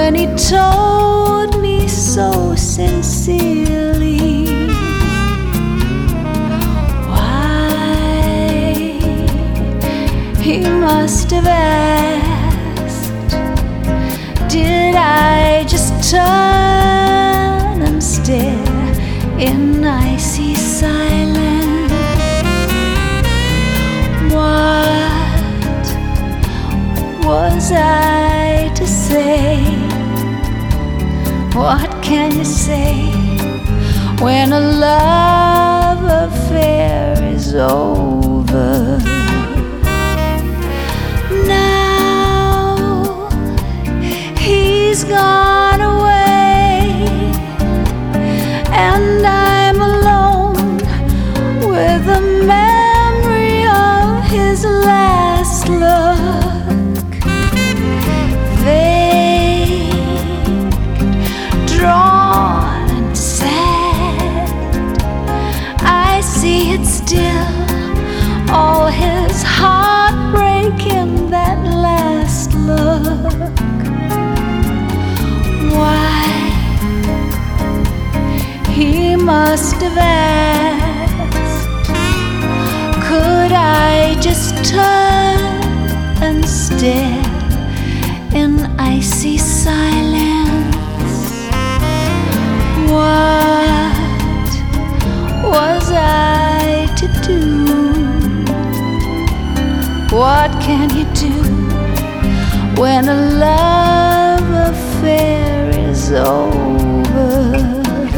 when he told me so sincerely why he must have asked. Did I just turn and stare in icy silence? What was I to say? What can you say when a love affair is over? Now he's gone away, and I'm alone with the memory of his last look. Vague, drawn and sad, I see it still, all his heartbreak in that last look. Why, he must have asked, could I just turn and stare in icy silence? What was I to do? What can you do when a love affair is over?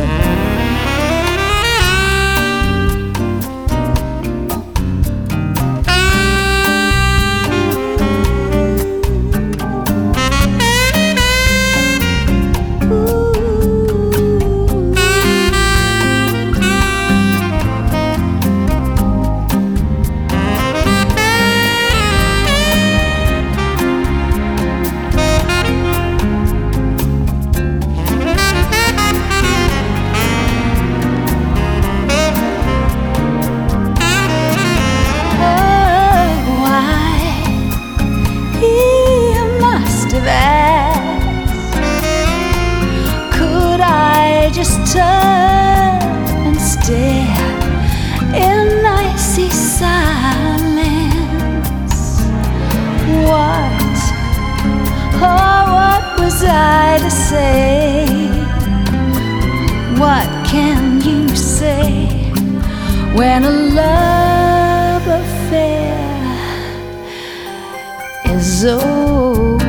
Just turn and stare in icy silence. What, oh, what was I to say? What can you say when a love affair is over?